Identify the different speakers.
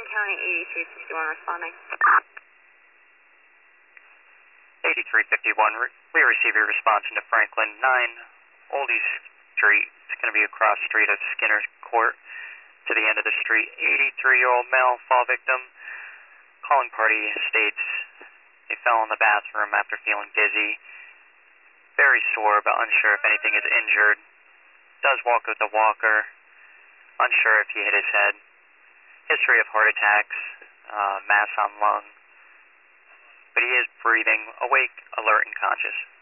Speaker 1: County 8351 responding.
Speaker 2: 8351, we received your response into Franklin 9 Oldie Street. It's going to be across the street of Skinner's Court to the end of the street. 83-year-old male fall victim. Calling party states they fell in the bathroom after feeling dizzy. Very sore, but unsure if anything is injured. Does walk with a walker. Unsure if he hit his head. History of heart attacks, mass on lung. But he is breathing, awake, alert, and conscious.